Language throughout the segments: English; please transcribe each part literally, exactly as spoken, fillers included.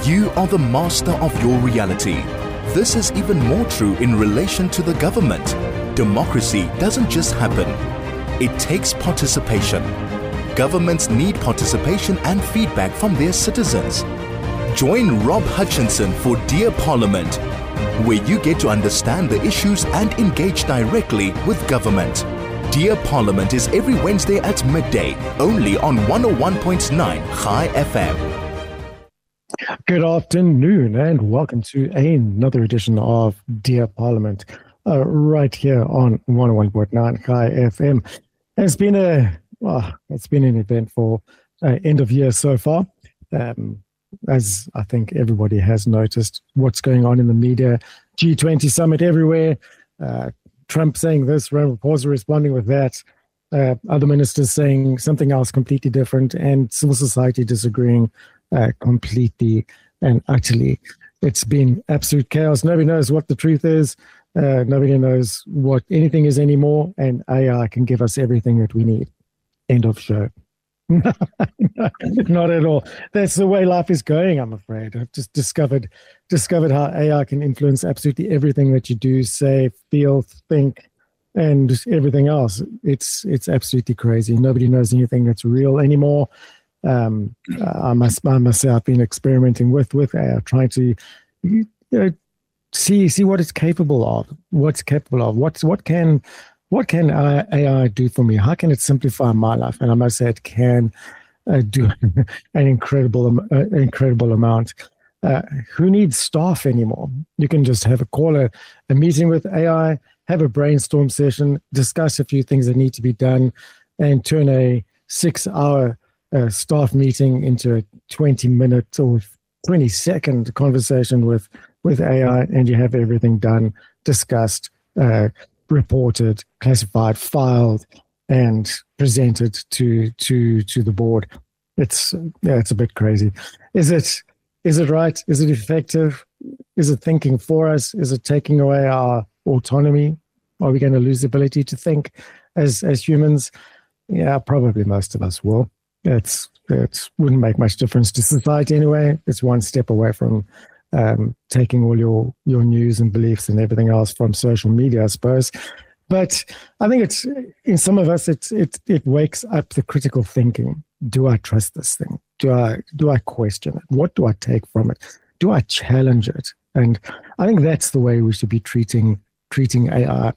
You are the master of your reality. This is even more true in relation to the government. Democracy doesn't just happen. It takes participation. Governments need participation and feedback from their citizens. Join Rob Hutchinson for Dear Parliament, where you get to understand the issues and engage directly with government. Dear Parliament is every Wednesday at midday, only on one oh one point nine Chai F M. Good afternoon and welcome to another edition of Dear Parliament, uh, right here on one oh one point nine Chai F M. It's been a well, it's been an eventful uh, end of year so far. Um, as I think everybody has noticed, what's going on in the media, G twenty summit everywhere. Uh, Trump saying this, Ramaphosa responding with that. Uh, other ministers saying something else completely different, and civil society disagreeing uh, completely and utterly. It's been absolute chaos. Nobody knows what the truth is. Uh, nobody knows what anything is anymore, and A I can give us everything that we need. End of show. Not at all. That's the way life is going, I'm afraid. I've just discovered discovered how A I can influence absolutely everything that you do, say, feel, think, and everything else. It's it's absolutely crazy. Nobody knows anything that's real anymore. Um, I must I must say I've been experimenting with with A I, trying to you know see see what it's capable of, what's capable of, what's what can what can A I do for me? How can it simplify my life? And I must say it can uh, do an incredible uh, incredible amount. Uh, who needs staff anymore? You can just have a call a, a meeting with A I, have a brainstorm session, discuss a few things that need to be done, and turn a six-hour uh, staff meeting into a twenty-minute or twenty-second conversation with, with A I, and you have everything done, discussed, uh, reported, classified, filed, and presented to to to the board. It's yeah, it's a bit crazy. Is it is it right? Is it effective? Is it thinking for us? Is it taking away our autonomy? Are we going to lose the ability to think as as humans? Yeah, probably most of us will. It's it wouldn't make much difference to society anyway. It's one step away from um, taking all your your news and beliefs and everything else from social media, I suppose. But I think it's in some of us, it it it wakes up the critical thinking. Do I trust this thing? Do I do I question it? What do I take from it? Do I challenge it? And I think that's the way we should be treating treating A I,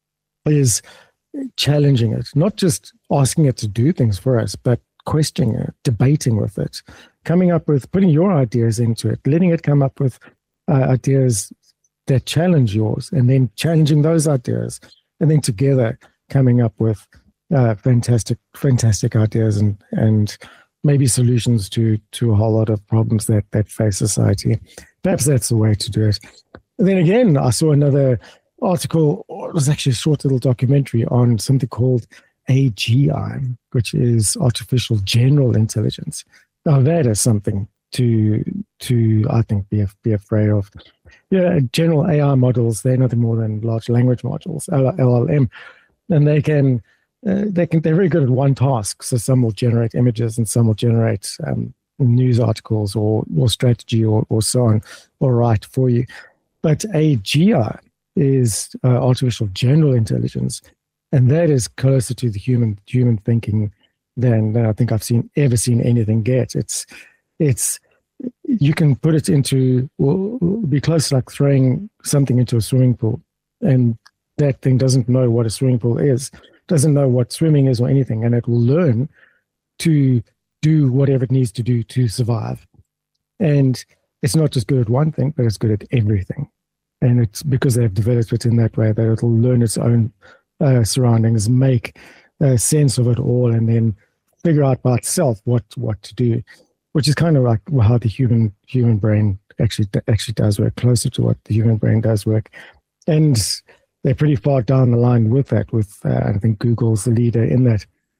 is challenging it, not just asking it to do things for us, but questioning it, debating with it, coming up with, putting your ideas into it, letting it come up with uh, ideas that challenge yours, and then challenging those ideas, and then together coming up with uh, fantastic, fantastic ideas and and maybe solutions to to a whole lot of problems that that face society. Perhaps that's the way to do it. And then again, I saw another article, or it was actually a short little documentary on something called A G I, which is artificial general intelligence. Now that is something to to I think be be afraid of. Yeah, general A I models, they're nothing more than large language modules, L L M, and they can uh, they can they're very good at one task. So some will generate images, and some will generate um, news articles or or strategy or or so on, or write for you. But A G I is uh, artificial general intelligence, and that is closer to the human human thinking than, than I think I've seen ever seen anything get. It's it's you can put it into, will be close to like throwing something into a swimming pool, and that thing doesn't know what a swimming pool is, doesn't know what swimming is or anything, and it will learn to do whatever it needs to do to survive. And it's not just good at one thing, but it's good at everything. And it's because they've developed it in that way that it'll learn its own uh, surroundings, make uh, sense of it all, and then figure out by itself what what to do, which is kind of like how the human human brain actually actually does work, closer to what the human brain does work. And they're pretty far down the line with that. With uh, I think Google's the leader in that.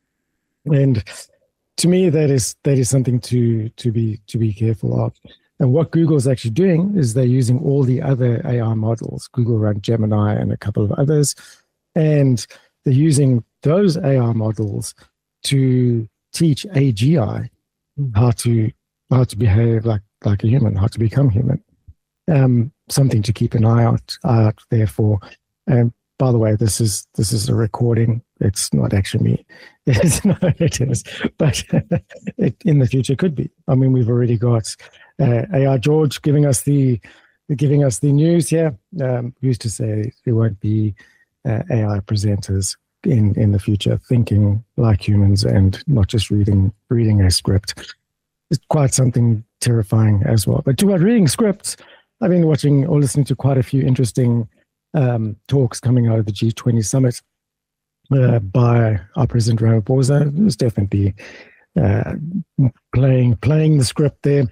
And to me, that is that is something to to be to be careful of. And what Google's actually doing is they're using all the other A I models. Google run Gemini and a couple of others, and they're using those A I models to teach A G I how to how to behave like like a human, how to become human. Um, something to keep an eye out, eye out there for. And by the way, this is this is a recording. It's not actually me. It's not, it is, but it, in the future could be. I mean, we've already got uh, A I George giving us the giving us the news here. Um, used to say there won't be uh, A I presenters in in the future thinking like humans and not just reading reading a script. It's quite something terrifying as well. But to about reading scripts, I've been watching or listening to quite a few interesting um, talks coming out of the G twenty summit uh, by our President Ramaphosa. It was definitely uh, playing playing the script there,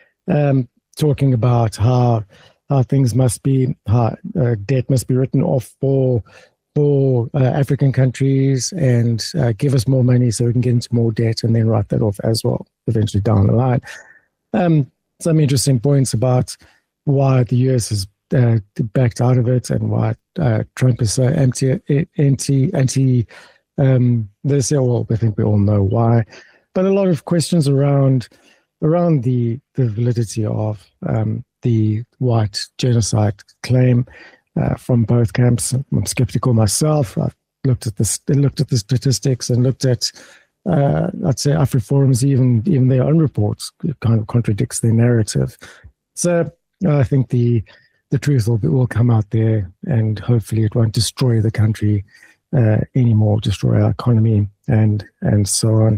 um, talking about how how things must be, how uh, debt must be written off for for uh, African countries and uh, give us more money so we can get into more debt and then write that off as well eventually down the line. Um, some interesting points about why the U S has uh, backed out of it and why uh, Trump is so anti, anti, anti um, this. Well, I think we all know why, but a lot of questions around around the the validity of um, the white genocide claim uh, from both camps. I'm skeptical myself. I've looked at this, looked at the statistics and looked at. Uh, I'd say AfriForum's even even their own reports kind of contradicts their narrative. So I think the the truth will, will come out there, and hopefully it won't destroy the country uh, anymore, destroy our economy, and and so on.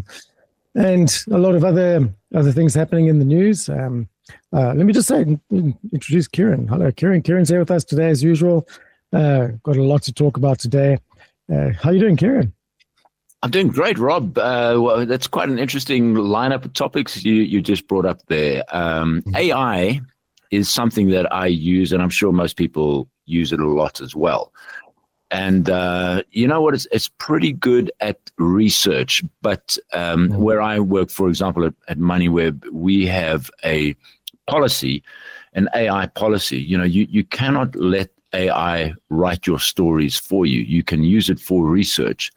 And a lot of other other things happening in the news. Um, uh, let me just say, introduce Kieran. Hello, Kieran. Kieran's here with us today as usual. Uh, got a lot to talk about today. Uh, how are you doing, Kieran? I'm doing great, Rob. Uh, well, that's quite an interesting lineup of topics you, you just brought up there. Um, A I is something that I use, and I'm sure most people use it a lot as well. And uh, you know what? It's, it's pretty good at research. But um, where I work, for example, at, at MoneyWeb, we have a policy, an A I policy. You know, you, you cannot let A I write your stories for you. You can use it for research.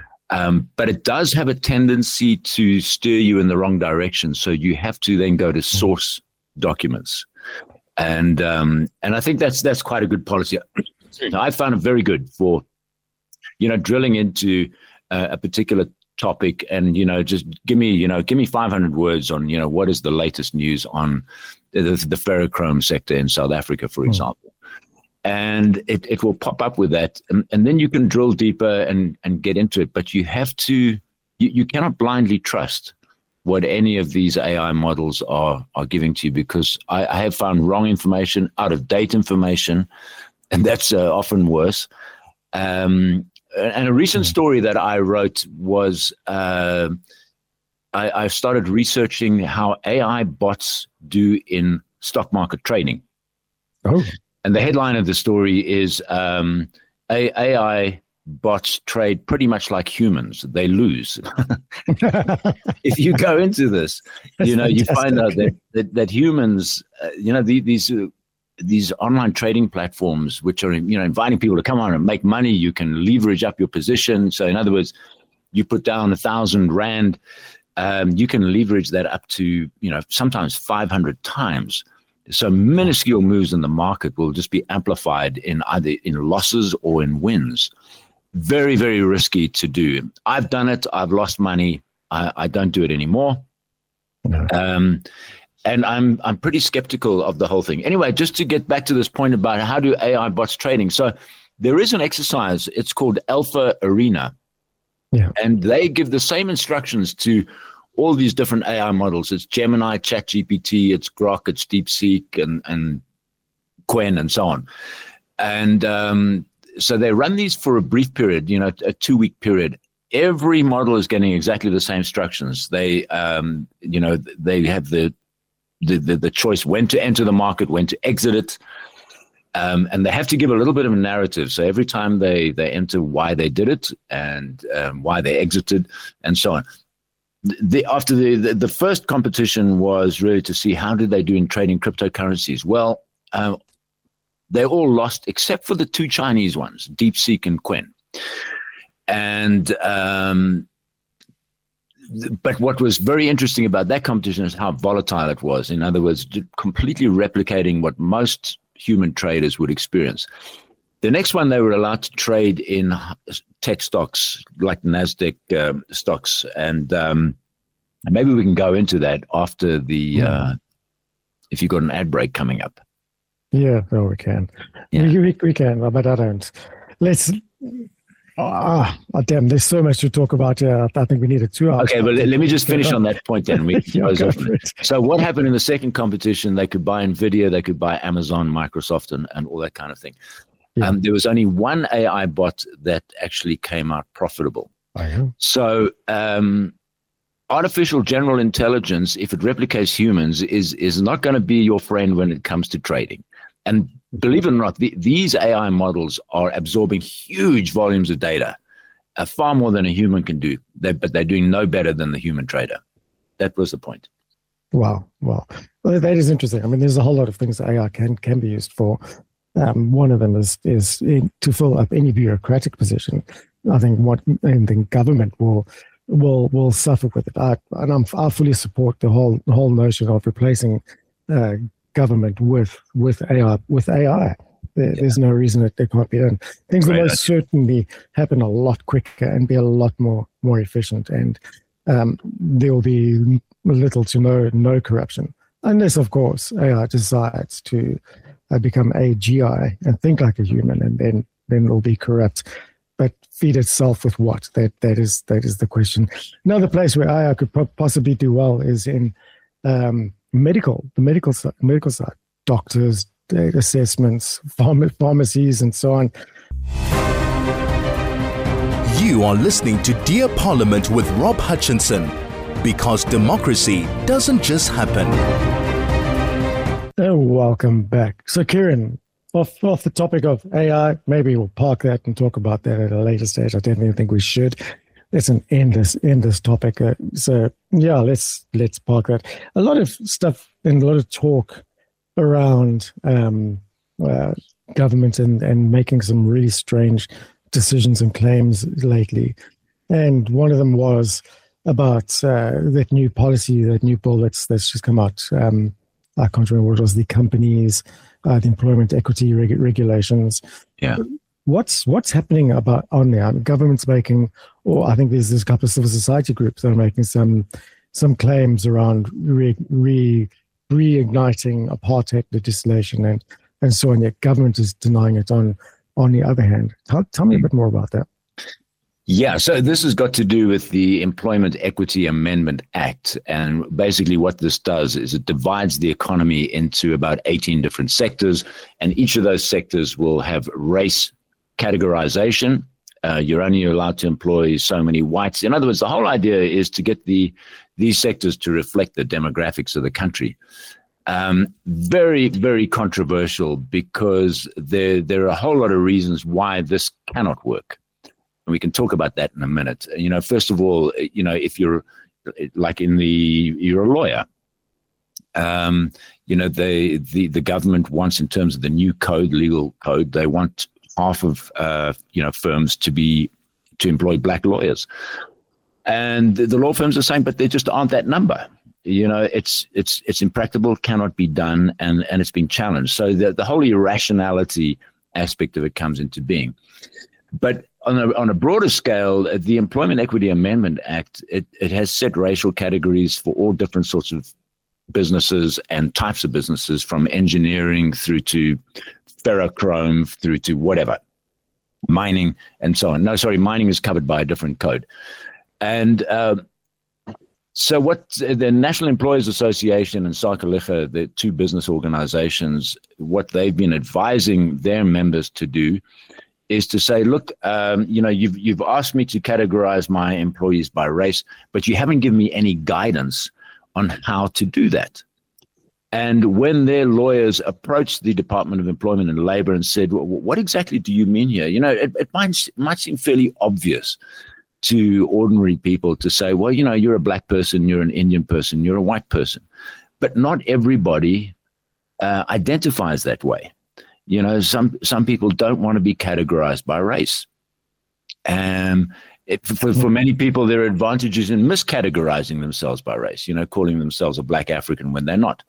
Um, but it does have a tendency to steer you in the wrong direction. So you have to then go to source documents. And um, and I think that's that's quite a good policy. I found it very good for, you know, drilling into uh, a particular topic and, you know, just give me, you know, give me five hundred words on, you know, what is the latest news on the, the ferrochrome sector in South Africa, for example. And it, it will pop up with that. And, and then you can drill deeper and, and get into it. But you have to, you, you cannot blindly trust what any of these A I models are, are giving to you, because I, I have found wrong information, out of date information, and that's uh, often worse. Um, and a recent story that I wrote was uh, I, I started researching how A I bots do in stock market trading. Oh. And the headline of the story is um, A I bots trade pretty much like humans. They lose. If you go into this, That's you know, fantastic. you find out that that, that humans, uh, you know, the, these uh, these online trading platforms, which are, you know, inviting people to come on and make money. You can leverage up your position. So in other words, you put down a thousand rand, um, you can leverage that up to, you know, sometimes five hundred times. So minuscule moves in the market will just be amplified in either in losses or in wins. Very, very risky to do. I've done it. I've lost money. I, I don't do it anymore. No. Um, and I'm I'm pretty skeptical of the whole thing. Anyway, just to get back to this point about how do A I bots trading. So there is an exercise. It's called Alpha Arena. Yeah. And they give the same instructions to all these different A I models. It's Gemini, ChatGPT, it's Grok, it's DeepSeek, and, and Qwen, and so on. And um, so they run these for a brief period, you know, a two-week period. Every model is getting exactly the same instructions. They, um, you know, they have the, the the the choice when to enter the market, when to exit it, um, and they have to give a little bit of a narrative. So every time they they enter why they did it and um, why they exited, and so on. The, after the, the the first competition was really to see how did they do in trading cryptocurrencies. Well, uh, they all lost except for the two Chinese ones, DeepSeek and Qwen. And um, but what was very interesting about that competition is how volatile it was. In other words, completely replicating what most human traders would experience. The next one, they were allowed to trade in tech stocks like NASDAQ uh, stocks. And um, maybe we can go into that after the, mm. uh, if you've got an ad break coming up. Yeah, well, we can. Yeah. We, we, we can, but I don't. Let's, ah, oh, damn, there's so much to talk about. Yeah, I think we need a two hours. Okay, but let, let me just finish on that point then. We yeah, so what happened in the second competition, they could buy NVIDIA, they could buy Amazon, Microsoft, and, and all that kind of thing. Yeah. Um, there was only one A I bot that actually came out profitable. Oh, yeah. So um, artificial general intelligence, if it replicates humans, is is not going to be your friend when it comes to trading. And believe it or not, the, these A I models are absorbing huge volumes of data, uh, far more than a human can do. They, but they're doing no better than the human trader. That was the point. Wow, wow. Well, that is interesting. I mean, there's a whole lot of things that A I can can be used for. Um, one of them is is in, to fill up any bureaucratic position. I think what and the government will will will suffer with it. I, and I'm, I fully support the whole the whole notion of replacing uh, government with with A I. With A I, there, yeah. There's no reason that they can't be done. Things will most certainly happen a lot quicker and be a lot more more efficient. And um, there will be little to no no corruption, unless of course A I decides to Uh, become A G I and think like a human, and then then it'll be corrupt. But feed itself with what? That that is that is the question. Another place where A I could po- possibly do well is in um, medical, the medical side, medical side, doctors, data assessments, pharma- pharmacies, and so on. You are listening to Dear Parliament with Rob Hutchinson, because democracy doesn't just happen. Oh, welcome back. So, Kieran, off off the topic of A I, maybe we'll park that and talk about that at a later stage. I definitely think we should. It's an endless, endless topic. Uh, so, yeah, let's let's park that. A lot of stuff and a lot of talk around um, uh, government and, and making some really strange decisions and claims lately. And one of them was about uh, that new policy, that new bill that's that's just come out. Um, I can't remember what it was, the companies, uh, the employment equity reg- regulations. Yeah. What's what's happening about on there? I mean, government's making, or I think there's, there's a couple of civil society groups that are making some some claims around re, re, reigniting apartheid legislation and, and so on, yet government is denying it on, on the other hand. Tell, tell me a bit more about that. Yeah, so this has got to do with the Employment Equity Amendment Act. And basically what this does is it divides the economy into about eighteen different sectors. And each of those sectors will have race categorization. Uh, you're only allowed to employ so many whites. In other words, the whole idea is to get the these sectors to reflect the demographics of the country. Um, very, very controversial, because there, there are a whole lot of reasons why this cannot work. And we can talk about that in a minute. You know, first of all, you know, if you're like in the, you're a lawyer, um, you know, they, the, the government wants, in terms of the new code, legal code, they want half of, uh, you know, firms to be, to employ black lawyers. And the, the law firms are saying, but they just aren't that number. You know, it's, it's, it's impractical, cannot be done, and, and it's been challenged. So the, the whole irrationality aspect of it comes into being. But on a, on a broader scale, the Employment Equity Amendment Act, it, it has set racial categories for all different sorts of businesses and types of businesses, from engineering through to ferrochrome through to whatever, mining and so on. No, sorry, mining is covered by a different code. And uh, so what the National Employers Association and SACA-LIGA, the two business organizations, what they've been advising their members to do is to say, look, um, you know, you've you've asked me to categorize my employees by race, but you haven't given me any guidance on how to do that. And when their lawyers approached the Department of Employment and Labor and said, well, what exactly do you mean here? You know, it, it might, might seem fairly obvious to ordinary people to say, well, you know, you're a black person, you're an Indian person, you're a white person. But not everybody uh, identifies that way. You know, some some people don't want to be categorized by race. Um, it, for, for many people, there are advantages in miscategorizing themselves by race, you know, calling themselves a black African when they're not.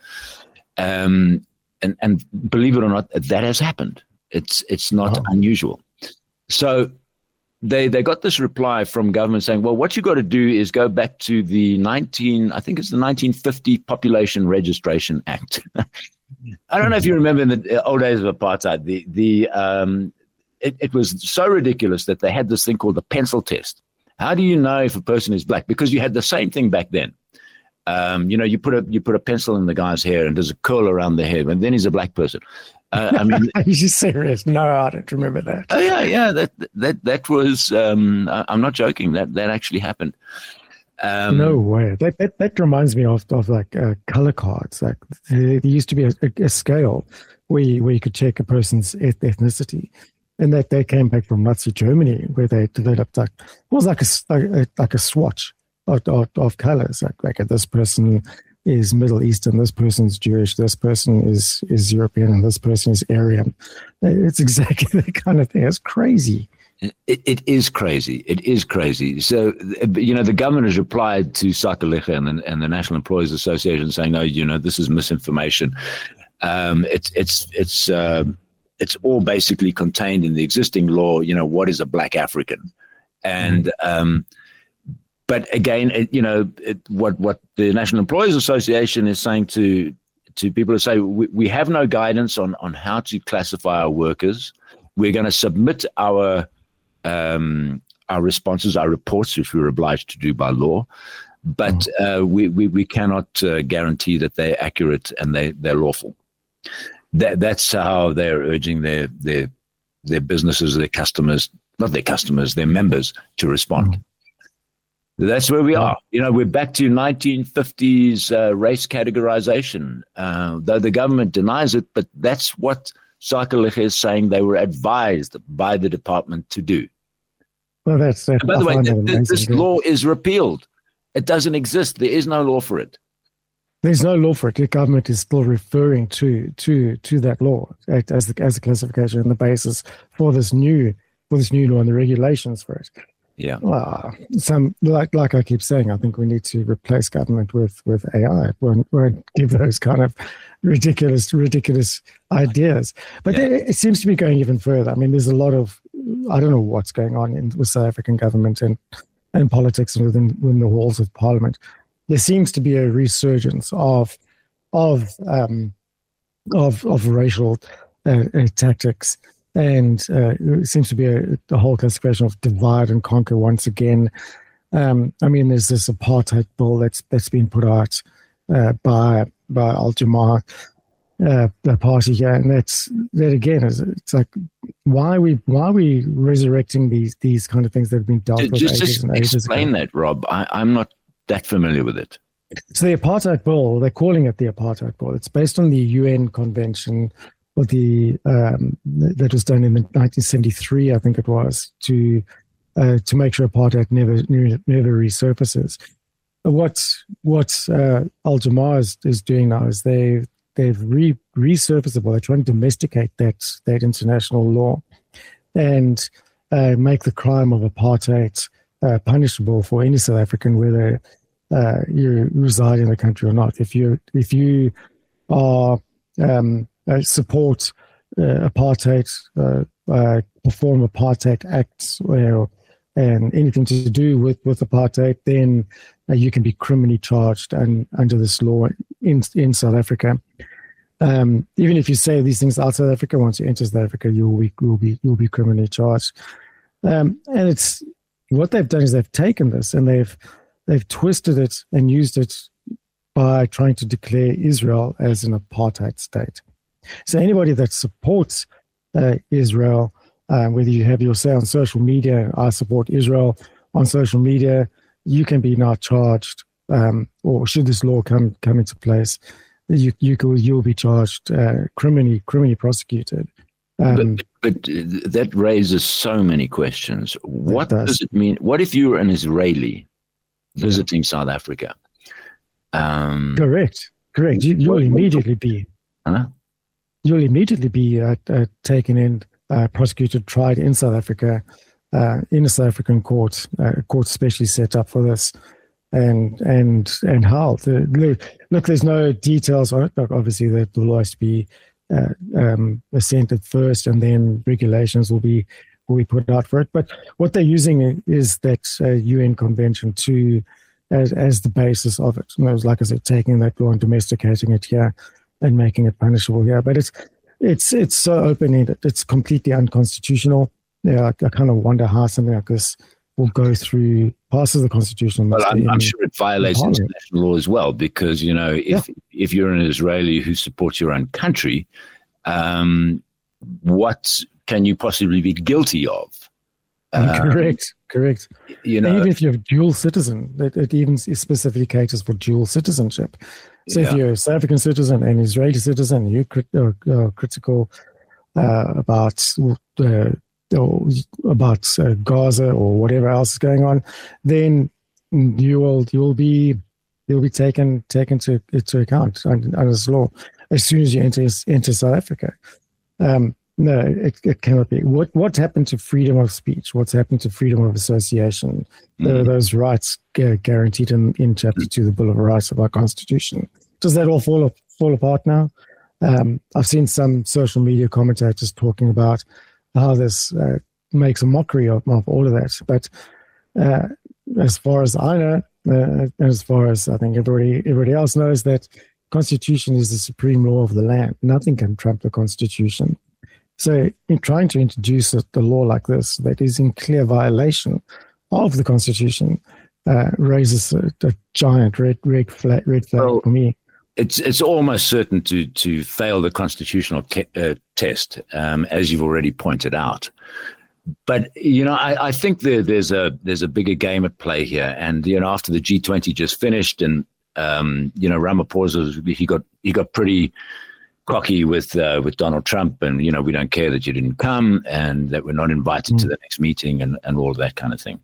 Um, and, and believe it or not, that has happened. It's it's not oh. unusual. So they they got this reply from government saying, well, what you got to do is go back to the nineteen, I think it's the nineteen fifty Population Registration Act. I don't know if you remember in the old days of apartheid, the the um, it, it was so ridiculous that they had this thing called the pencil test. How do you know if a person is black? Because you had the same thing back then. Um, you know, you put a you put a pencil in the guy's hair and there's a curl around the head, and then he's a black person. Uh, I mean, are you serious? No, I don't remember that. Oh yeah, yeah. That that that was. Um, I, I'm not joking. That that actually happened. Um, no way. That, that that reminds me of of like uh, color cards. Like there, there used to be a, a scale where you, where you could check a person's ethnicity, and that they came back from Nazi Germany, where they developed like it was like a like a, like a swatch of, of, of colors. Like like this person is Middle Eastern, this person's Jewish, this person is is European, and this person is Aryan. It's exactly the kind of thing. It's crazy. It, it is crazy. It is crazy. So, you know, the government has replied to Sakaliga and, and the National Employees Association saying, no, you know, this is misinformation. Um, it's it's it's uh, it's all basically contained in the existing law. You know, what is a black African? And um, but again, it, you know, it, what what the National Employees Association is saying to to people who say we, we have no guidance on on how to classify our workers. We're going to submit our Um, our responses, our reports, which we're obliged to do by law, but uh, we, we we cannot uh, guarantee that they're accurate and they they're lawful. That that's how they're urging their their their businesses, their customers, not their customers, their members to respond. Mm. That's where we are. You know, we're back to nineteen fifties uh, race categorization. Uh, though the government denies it, but that's what Sakaliga is saying they were advised by the department to do. Well, that's, that's by the way, th- this law is repealed. It doesn't exist. There is no law for it. There's no law for it. The government is still referring to to to that law as the as the classification and the basis for this new for this new law and the regulations for it. Yeah. Uh, some like like I keep saying, I think we need to replace government with with A I. It won't, won't give those kind of ridiculous ridiculous ideas. But yeah. it, it seems to be going even further. I mean, there's a lot of I don't know what's going on in with South African government and and politics within within the walls of Parliament. There seems to be a resurgence of of um, of of racial uh, uh, tactics. And uh, it seems to be a, a whole classification of divide and conquer once again. Um, I mean, there's this apartheid bill that's that's been put out uh, by by Al Jama, uh, the party here, and that's that again is it's like why are we why are we resurrecting these these kind of things that have been dealt with just, ages just and ages explain ago. that, Rob. I, I'm not that familiar with it. So the apartheid bill, they're calling it the apartheid bill. It's based on the U N Convention. Or the um, that was done in nineteen seventy-three, I think it was, to uh, to make sure apartheid never never resurfaces. What what uh, Al Jama is, is doing now is they they've re resurfaced it. They're trying to domesticate that that international law and uh, make the crime of apartheid uh, punishable for any South African, whether uh, you reside in the country or not. If you if you are um, Uh, support uh, apartheid, uh, uh, perform apartheid acts, or, and anything to do with, with apartheid, then uh, you can be criminally charged and, under this law in in South Africa. Um, even if you say these things outside South Africa, once you enter South Africa, you will be you'll be you'll be criminally charged. Um, and it's what they've done is they've taken this and they've they've twisted it and used it by trying to declare Israel as an apartheid state. So anybody that supports uh, Israel, uh, whether you have your say on social media, I support Israel on social media, you can be now charged, um, or should this law come come into place, you you could you'll be charged uh, criminally criminally prosecuted. Um, but, but that raises so many questions. What does. does it mean? What if you're an Israeli visiting South Africa? Um, correct, correct. You, you'll what, immediately be. Huh? You'll immediately be uh, uh, taken in, uh, prosecuted, tried in South Africa, uh, in a South African court, uh, a court specially set up for this, and and and how. The, look, look, there's no details on it. Look, obviously, the, the law has to be uh, um, assented first, and then regulations will be will be put out for it. But what they're using is that uh, U N Convention to as as the basis of it. And it was, like I said, taking that law and domesticating it here and making it punishable here. But it's it's it's so open-ended. It's completely unconstitutional. Yeah, I, I kind of wonder how something like this will go through, passes the constitutional. Well, I'm, I'm sure it violates international law as well, because, you know, if yeah. if you're an Israeli who supports your own country, um, what can you possibly be guilty of? Um, correct, correct. You know, even if you're a dual citizen, it, it even specifically caters for dual citizenship. So yeah. if you're a South African citizen and Israeli citizen, you're crit- uh, uh, critical uh, about uh, or about uh, Gaza or whatever else is going on, then you will you will be you'll be taken taken to into account under, under this law as soon as you enter enter South Africa. Um, no, it, it cannot be. What what happened to freedom of speech? What's happened to freedom of association? Mm-hmm. There are those rights gu- guaranteed in, in Chapter Two, the Bill of Rights of our Constitution. Does that all fall fall apart now? Um, I've seen some social media commentators talking about how this uh, makes a mockery of, of all of that. But uh, as far as I know, uh, as far as I think everybody everybody else knows, that Constitution is the supreme law of the land. Nothing can trump the Constitution. So in trying to introduce a, a law like this that is in clear violation of the Constitution uh, raises a, a giant red red flag, red flag well, for me. It's it's almost certain to to fail the constitutional te- uh, test, um, as you've already pointed out. But you know, I, I think there, there's a there's a bigger game at play here. And you know, after the G twenty just finished, and um, you know, Ramaphosa he got he got pretty cocky with uh, with Donald Trump, and you know, we don't care that you didn't come and that we're not invited mm. to the next meeting, and and all of that kind of thing.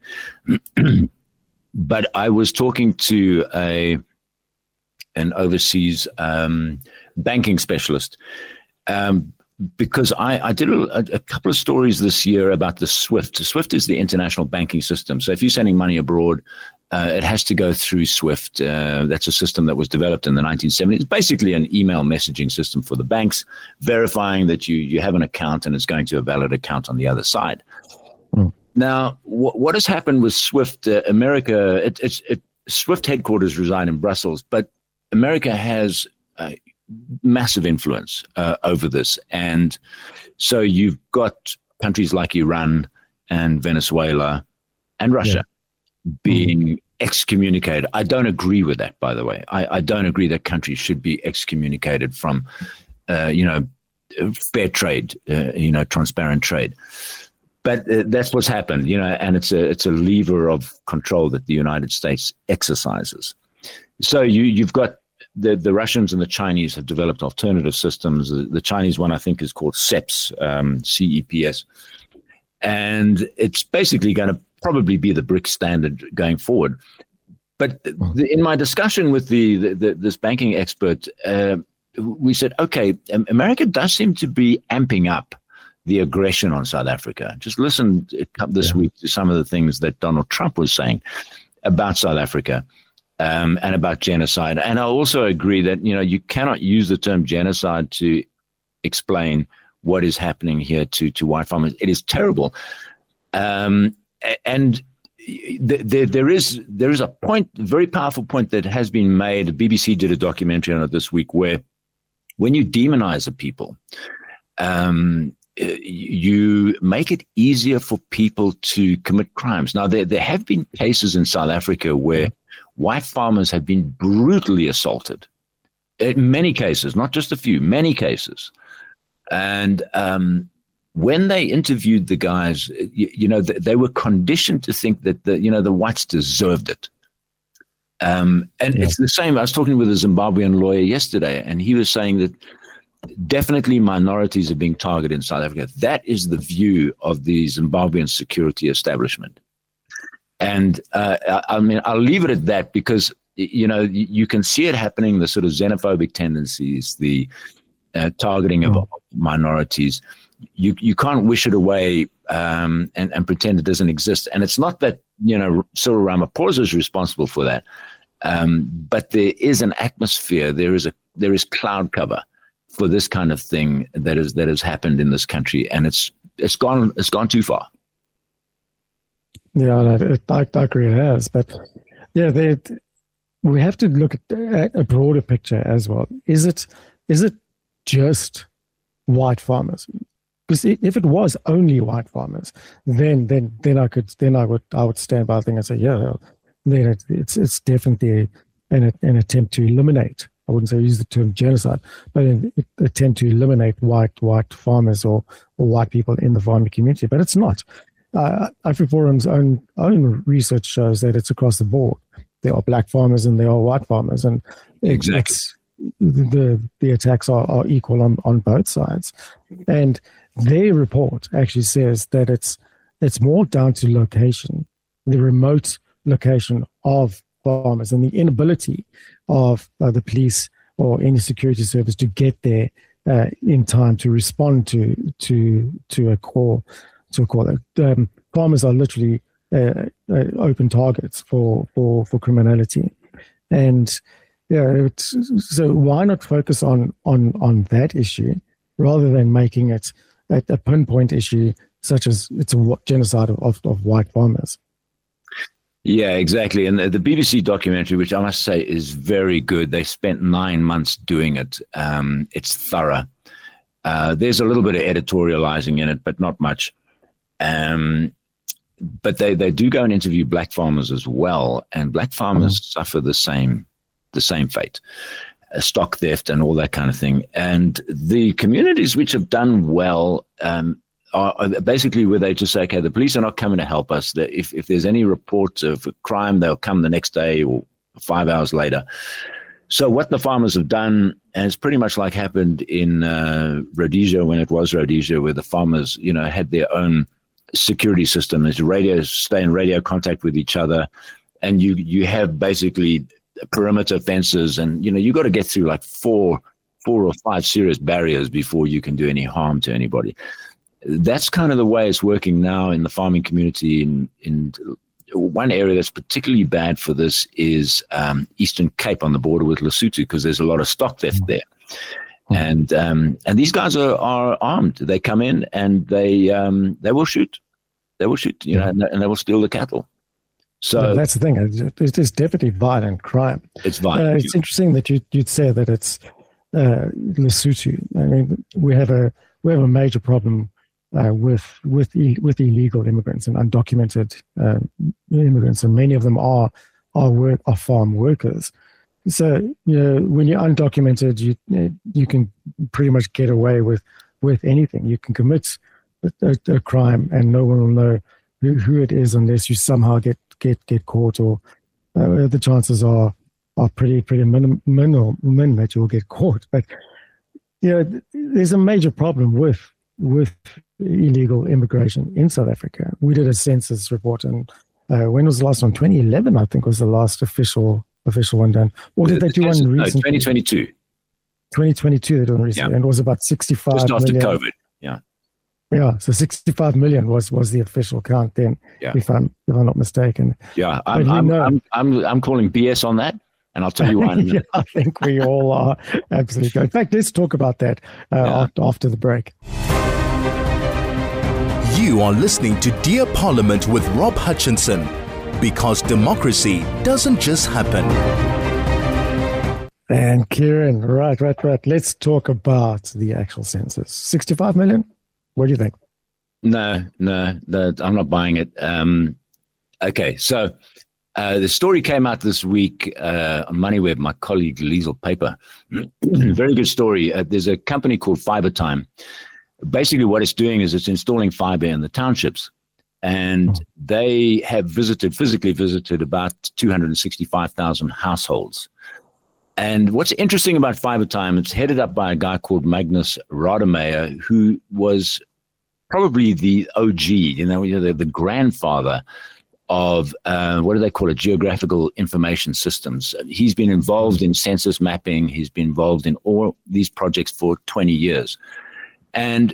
But I was talking to a. an overseas um, banking specialist, um, because I, I did a, a couple of stories this year about the SWIFT. The SWIFT is the international banking system. So if you're sending money abroad, uh, it has to go through SWIFT. Uh, that's a system that was developed in the nineteen seventies. It's basically an email messaging system for the banks, verifying that you, you have an account and it's going to a valid account on the other side. Mm. Now, wh- what has happened with SWIFT? Uh, America, it, it's it, SWIFT headquarters reside in Brussels, but America has uh, massive influence uh, over this. And so you've got countries like Iran and Venezuela and Russia yeah. being mm-hmm. excommunicated. I don't agree with that, by the way. I, I don't agree that countries should be excommunicated from, uh, you know, fair trade, uh, you know, transparent trade. But uh, that's what's happened, you know, and it's a it's a lever of control that the United States exercises. So you, you've got the, the Russians and the Chinese have developed alternative systems. The, the Chinese one, I think, is called C E P S, um, C E P S. And it's basically going to probably be the BRICS standard going forward. But the, in my discussion with the, the, the this banking expert, uh, we said, okay, America does seem to be amping up the aggression on South Africa. Just listen this yeah. week to some of the things that Donald Trump was saying about South Africa. Um, and about genocide. And I also agree that, you know, you cannot use the term genocide to explain what is happening here to, to white farmers. It is terrible. Um, and th- there, there is there is a point, a very powerful point that has been made. The B B C did a documentary on it this week, where when you demonize a people, um, you make it easier for people to commit crimes. Now, there, there have been cases in South Africa where white farmers have been brutally assaulted. In many cases, not just a few, many cases. And um, when they interviewed the guys, you, you know, they, they were conditioned to think that the, you know, the whites deserved it. Um, and yeah. it's the same. I was talking with a Zimbabwean lawyer yesterday, and he was saying that definitely minorities are being targeted in South Africa. That is the view of the Zimbabwean security establishment. And uh, I, I mean, I'll leave it at that, because, you know, you, you can see it happening, the sort of xenophobic tendencies, the uh, targeting of minorities. You you can't wish it away um, and, and pretend it doesn't exist. And it's not that, you know, Cyril Ramaphosa is responsible for that, um, but there is an atmosphere, there is a there is cloud cover for this kind of thing that is that has happened in this country, and it's it's gone it's gone too far. Yeah, I, I agree it has, but yeah, they, we have to look at a broader picture as well. Is it is it just white farmers? Because if it was only white farmers, then then then I could then I would I would stand by the thing and say, yeah, then it, it's it's definitely an an attempt to eliminate. I wouldn't say use the term genocide, but an attempt to eliminate white white farmers or or white people in the farming community. But it's not. Uh, AfriForum's own own research shows that it's across the board. There are black farmers and there are white farmers, and exactly it's, the the attacks are, are equal on, on both sides. And their report actually says that it's it's more down to location, the remote location of farmers, and the inability of uh, the police or any security service to get there uh, in time to respond to to to a call. To call it, um, farmers are literally uh, uh, open targets for, for, for criminality, and yeah, it's, so why not focus on on on that issue rather than making it a, a pinpoint issue such as it's a genocide of, of, of white farmers? Yeah, exactly. And the, the B B C documentary, which I must say is very good, they spent nine months doing it. Um, it's thorough. Uh, there's a little bit of editorializing in it, but not much. Um, but they, they do go and interview black farmers as well, and black farmers mm-hmm. suffer the same the same fate, uh, stock theft and all that kind of thing. And the communities which have done well um, are, are basically where they just say, okay, the police are not coming to help us. That if, if there's any reports of a crime, they'll come the next day or five hours later. So what the farmers have done, and it's pretty much like happened in uh, Rhodesia when it was Rhodesia, where the farmers, you know, had their own security system. There's radio, stay in radio contact with each other, and you you have basically perimeter fences, and you know you got to get through like four four or five serious barriers before you can do any harm to anybody. That's kind of the way it's working now in the farming community. In in one area that's particularly bad for this is um, Eastern Cape on the border with Lesotho, because there's a lot of stock theft there. And um, and these guys are, are armed. They come in and they um, they will shoot, they will shoot, you know, and, and they will steal the cattle. So yeah, that's the thing. It is definitely violent crime. It's violent. Uh, it's interesting that you you'd say that it's uh, Lesotho. I mean, we have a we have a major problem uh, with with with illegal immigrants and undocumented uh, immigrants, and many of them are are work are farm workers. So, you know, when you're undocumented, you you can pretty much get away with, with anything. You can commit a, a, a crime and no one will know who, who it is unless you somehow get get, get caught, or uh, the chances are are pretty pretty minim, minimal min that you'll get caught. But you know, there's a major problem with with illegal immigration in South Africa. We did a census report, and uh, when was the last one? twenty eleven, I think, was the last official. Official one done. Or did they do one recently? No, twenty twenty-two. twenty twenty-two, they did one recently. Yeah. And it was about sixty-five Just after million. COVID, yeah. Yeah, so sixty-five million was, was the official count then, yeah. if I'm if I'm not mistaken. Yeah, I'm I'm, I'm I'm I'm calling B S on that, and I'll tell you why. Yeah, I think we all are. Absolutely. In fact, let's talk about that uh, yeah. after, after the break. You are listening to Dear Parliament with Rob Hutchinson. Because democracy doesn't just happen. And Kieran, right, right, right. Let's talk about the actual census. sixty-five million? What do you think? No, no, no, I'm not buying it. Um, okay, so uh, the story came out this week uh, on MoneyWeb, my colleague Liesl Paper. Very good story. Uh, there's a company called FiberTime. Basically what it's doing is it's installing fiber in the townships. And they have visited, physically visited about two hundred sixty-five thousand households. And what's interesting about FiberTime, it's headed up by a guy called Magnus Rademeyer, who was probably the O G, you know, the, the grandfather of, uh, what do they call it, geographical information systems. He's been involved in census mapping. He's been involved in all these projects for twenty years. And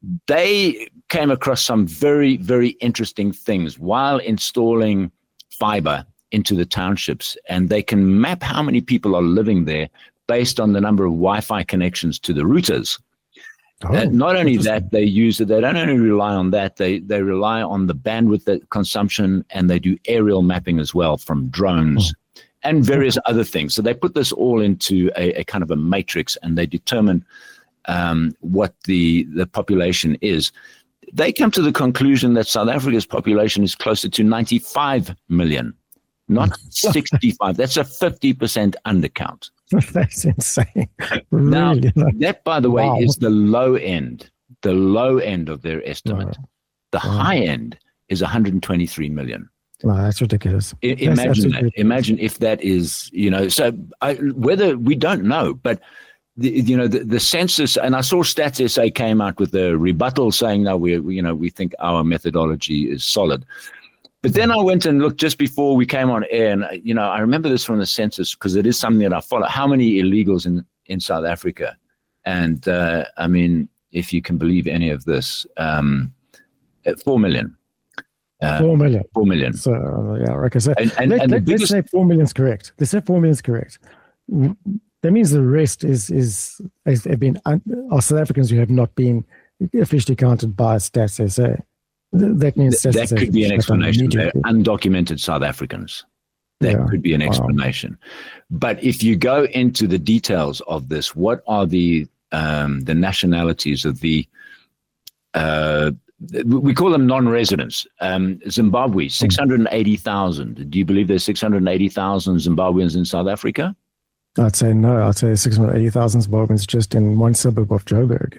they came across some very, very interesting things while installing fiber into the townships, and they can map how many people are living there based on the number of Wi-Fi connections to the routers. Oh, uh, not only that, they use it, they don't only rely on that, they, they rely on the bandwidth that consumption, and they do aerial mapping as well from drones oh. and various okay. other things. So they put this all into a, a kind of a matrix, and they determine um, what the, the population is. They come to the conclusion that South Africa's population is closer to ninety-five million, not sixty-five. That's a fifty percent undercount. That's insane. Now, really? that, by the way, wow. is the low end, the low end of their estimate. Wow. The wow. high end is one hundred twenty-three million. No, that's ridiculous. I, that's imagine that. Ridiculous. Imagine if that is, you know, so I, whether we don't know, but the, you know, the, the census, and I saw Stats S A came out with a rebuttal saying, no, we, we, you know, we think our methodology is solid. But then I went and looked just before we came on air, and, you know, I remember this from the census because it is something that I follow. How many illegals in, in South Africa? And, uh, I mean, if you can believe any of this, um, four million. Uh, four million. Four million. So, uh, yeah, like I said, and, and, let, and let, biggest, let's say four million is correct. Let's say four million is correct. That means the rest is, is, is have been, are South Africans who have not been officially counted by Stats S A. That means that, that could be an explanation. They're undocumented South Africans. That yeah. could be an explanation. Wow. But if you go into the details of this, what are the um, the nationalities of the? Uh, we call them non-residents. Um, Zimbabwe, six hundred eighty thousand. Do you believe there's six hundred eighty thousand Zimbabweans in South Africa? I'd say no. I'd say six hundred eighty thousand Zimbabweans just in one suburb of Joburg.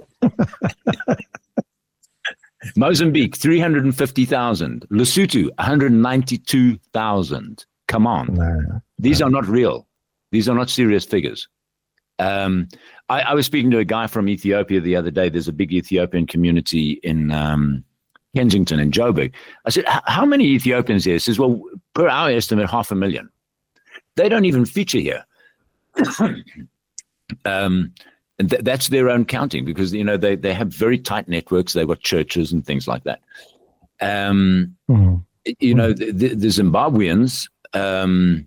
Mozambique, three hundred fifty thousand. Lesotho, one hundred ninety-two thousand. Come on. No, These no. are not real. These are not serious figures. Um, I, I was speaking to a guy from Ethiopia the other day. There's a big Ethiopian community in um, Kensington in Joburg. I said, how many Ethiopians there? He says, well, per our estimate, half a million. They don't even feature here. um And th- that's their own counting because, you know, they, they have very tight networks. They've got churches and things like that. Um, mm-hmm. You know, the, the, the Zimbabweans, um,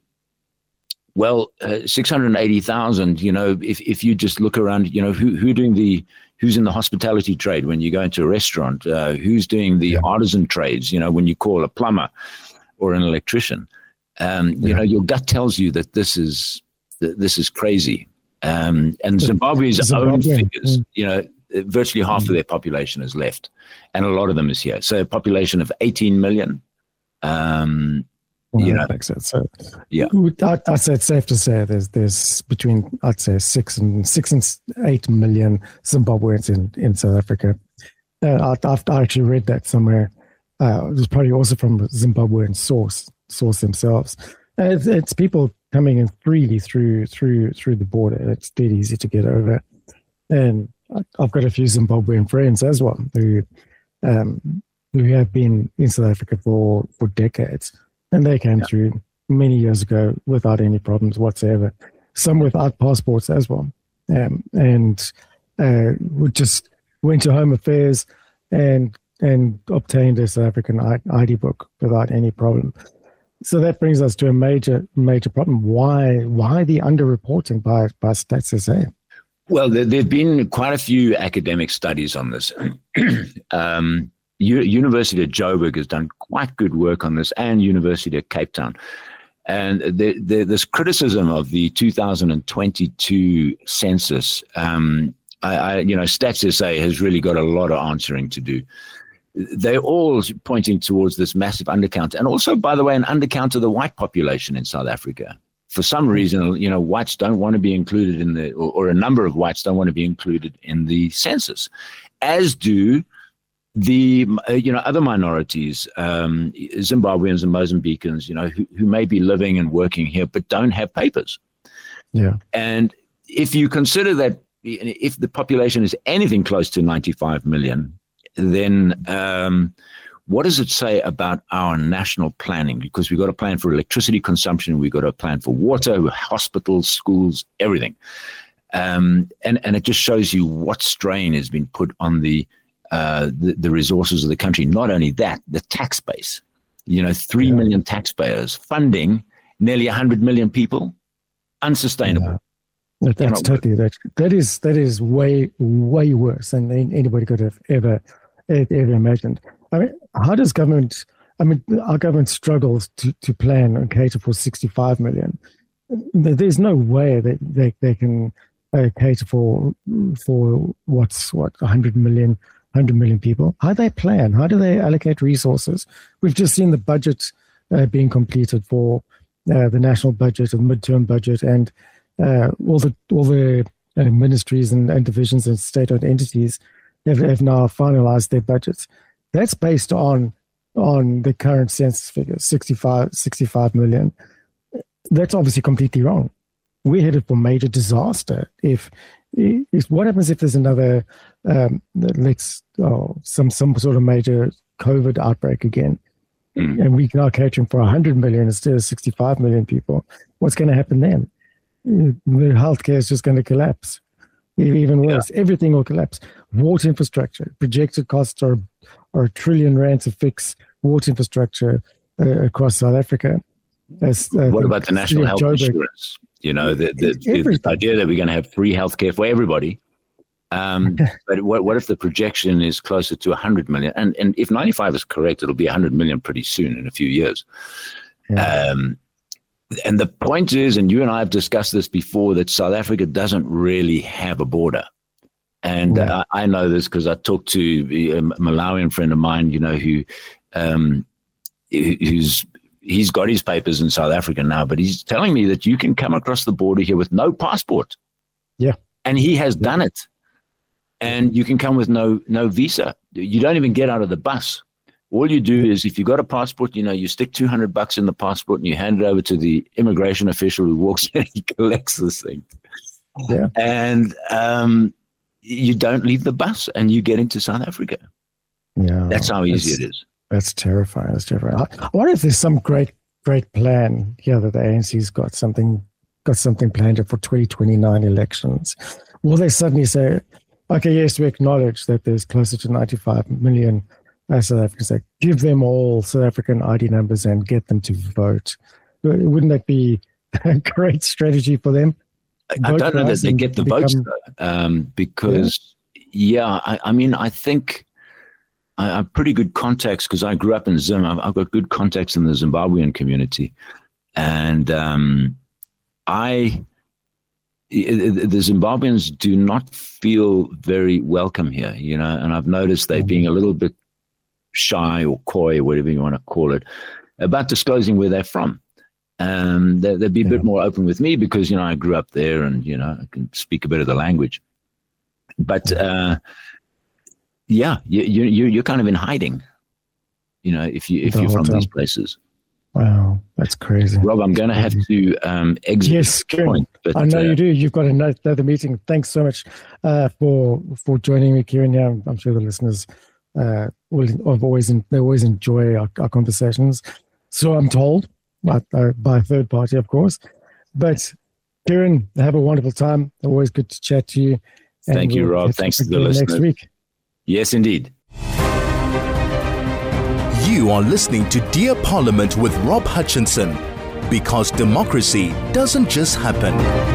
well, uh, six hundred eighty thousand, you know, if, if you just look around, you know, who who doing the, who's in the hospitality trade when you go into a restaurant, uh, who's doing the yeah. artisan trades, you know, when you call a plumber or an electrician, um, yeah. you know, your gut tells you that this is, th- this is crazy. Um, and Zimbabwe's Zimbabwe. own figures, mm. you know, virtually half mm. of their population is left, and a lot of them is here. So a population of eighteen million. Um, well, you know, makes sense. So, yeah, I'd, I'd say it's safe to say there's there's between I'd say six and six and eight million Zimbabweans in, in South Africa. Uh, I, I've actually read that somewhere. Uh, it was probably also from a Zimbabwean source source themselves. Uh, it's, it's people coming in freely through through through the border. It's dead easy to get over. And I've got a few Zimbabwean friends as well who um, who have been in South Africa for, for decades. And they came yeah. through many years ago without any problems whatsoever. Some without passports as well. Um, and uh, we just went to Home Affairs and and obtained a South African I D book without any problem. So that brings us to a major, major problem. Why, why the underreporting by by Stats S A? Well, there have been quite a few academic studies on this. um, U- University of Joburg has done quite good work on this, and University of Cape Town. And the, the, this criticism of the two thousand twenty-two census, um, I, I, you know, Stats S A has really got a lot of answering to do. They're all pointing towards this massive undercount, and also, by the way, an undercount of the white population in South Africa. For some reason, you know, whites don't want to be included in the, or, or a number of whites don't want to be included in the census, as do the, uh, you know, other minorities, um, Zimbabweans and Mozambicans, you know, who, who may be living and working here but don't have papers. Yeah. And if you consider that if the population is anything close to ninety-five million, then um, what does it say about our national planning? Because we've got a plan for electricity consumption, we've got a plan for water, hospitals, schools, everything. Um, and, and it just shows you what strain has been put on the uh, the, the resources of the country. Not only that, the tax base. You know, three yeah. million taxpayers funding nearly one hundred million people. Unsustainable. Yeah. That's totally that. That is that is way way worse than anybody could have ever ever imagined. I mean, how does government? I mean, our government struggles to, to plan and cater for sixty-five million. There's no way that they, they can uh, cater for for what's what one hundred million, one hundred million people. How do they plan? How do they allocate resources? We've just seen the budget uh, being completed for uh, the national budget and midterm budget, and uh, all the all the uh, ministries and, and divisions and state-owned entities have, have now finalized their budgets. That's based on on the current census figures, sixty-five, sixty-five million. That's obviously completely wrong. We're headed for major disaster. If, if what happens if there's another, um, let's oh, some some sort of major COVID outbreak again, mm. and we are catering for one hundred million instead of sixty-five million people? What's going to happen then? The healthcare is just going to collapse. Even worse, yeah. everything will collapse. Water infrastructure, projected costs are are a trillion rand to fix water infrastructure uh, across South Africa. As, uh, what about the national health Joburg. insurance? You know, the, the, the idea that we're going to have free healthcare for everybody. Um, but what, what if the projection is closer to one hundred million? And, and if ninety-five is correct, it'll be one hundred million pretty soon in a few years. Yeah. Um, and the point is, and you and I have discussed this before, that South Africa doesn't really have a border. And yeah. uh, I know this because I talked to a Malawian friend of mine, you know, who um, who's he's got his papers in South Africa now, but he's telling me that you can come across the border here with no passport. Yeah. And he has done it. And you can come with no no visa. You don't even get out of the bus. All you do is, if you've got a passport, you know, you stick two hundred bucks in the passport and you hand it over to the immigration official who walks in and he collects this thing. Yeah. And um, you don't leave the bus and you get into South Africa. Yeah. That's how easy it is. That's terrifying. That's terrifying. I wonder if there's some great, great plan here that the A N C's got something, got something planned for twenty twenty-nine elections. Will they suddenly say, okay, yes, we acknowledge that there's closer to ninety-five million uh, South Africans. Like, give them all South African I D numbers and get them to vote. Wouldn't that be a great strategy for them? I vote don't know that they get the become, votes, though, um, because, yeah, yeah I, I mean, I think I have pretty good contacts because I grew up in Zim. I've, I've got good contacts in the Zimbabwean community. And um, I, the Zimbabweans do not feel very welcome here, you know, and I've noticed they're being a little bit shy or coy, or whatever you want to call it, about disclosing where they're from. Um, they, they'd be a yeah. bit more open with me because, you know, I grew up there and, you know, I can speak a bit of the language. But, uh, yeah, you, you, you're kind of in hiding, you know, if, you, if the you're from time. these places. Wow, that's crazy. Rob, I'm going to have to um, exit yes, this point. But, I know uh, you do. You've got another meeting. Thanks so much uh, for for joining me, Kieran. Yeah, I'm sure the listeners uh, will always they always enjoy our, our conversations. So I'm told, by, uh, by a third party, of course. But Kieran, have a wonderful time. Always good to chat to you. Thank you, we'll Rob. Thanks to the listeners. Next week. Yes, indeed. You are listening to Dear Parliament with Rob Hutchinson, because democracy doesn't just happen.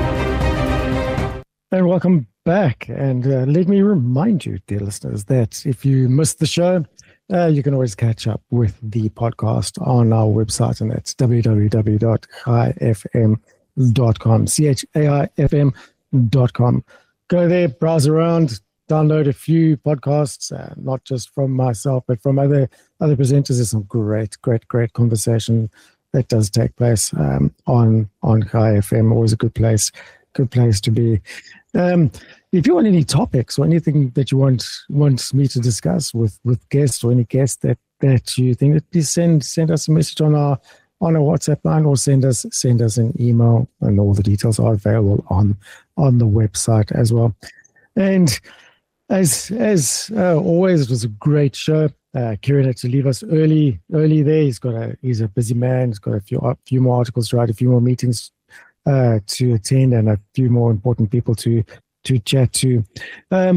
And welcome back. And uh, let me remind you, dear listeners, that if you missed the show, uh, you can always catch up with the podcast on our website, and that's w w w dot chai f m dot com, C H A I F M dot com. Go there, browse around, download a few podcasts, uh, not just from myself, but from other other presenters. There's some great, great, great conversation that does take place um, on on Chai F M. Always a good place, good place to be. Um, if you want any topics or anything that you want want me to discuss with, with guests or any guests that, that you think, that please send send us a message on our on our WhatsApp line, or send us send us an email, and all the details are available on on the website as well. And As as uh, always, it was a great show. Uh, Kieran had to leave us early early there. He's got a he's a busy man. He's got a few a few more articles to write, a few more meetings uh, to attend, and a few more important people to to chat to. Um,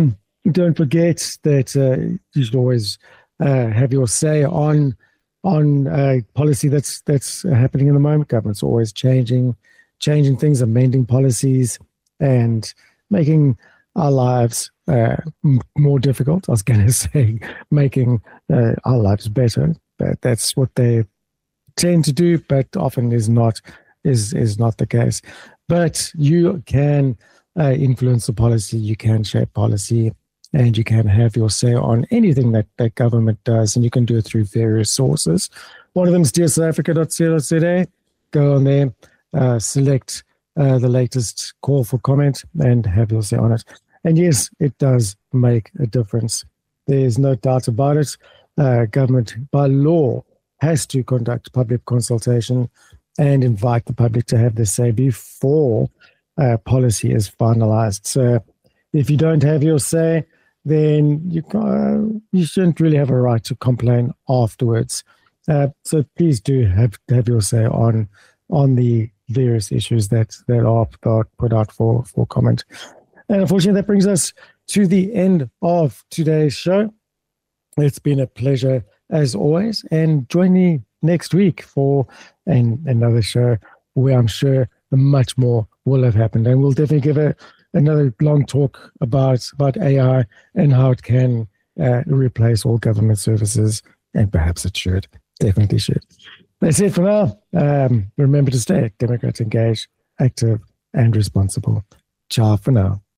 don't forget that uh, you should always uh, have your say on on uh, policy that's that's happening in the moment. Government's always changing, changing things, amending policies, and making our lives uh, m- more difficult. I was going to say making uh, our lives better, but that's what they tend to do, but often is not is is not the case. But you can uh, influence the policy, you can shape policy, and you can have your say on anything that, that government does, and you can do it through various sources. One of them is dear south africa dot co dot za. Go on there, uh, select uh, the latest call for comment, and have your say on it. And yes, it does make a difference. There's no doubt about it. Uh, government, by law, has to conduct public consultation and invite the public to have their say before uh, policy is finalized. So if you don't have your say, then you uh, you shouldn't really have a right to complain afterwards. Uh, so please do have have your say on on the various issues that that are put out for for comment. And unfortunately, that brings us to the end of today's show. It's been a pleasure as always, and join me next week for an, another show where I'm sure much more will have happened, and we'll definitely give a another long talk about about A I and how it can uh, replace all government services, and perhaps it should, definitely should. That's it for now. Um, remember to stay Democrats engaged, active, and responsible. Ciao for now.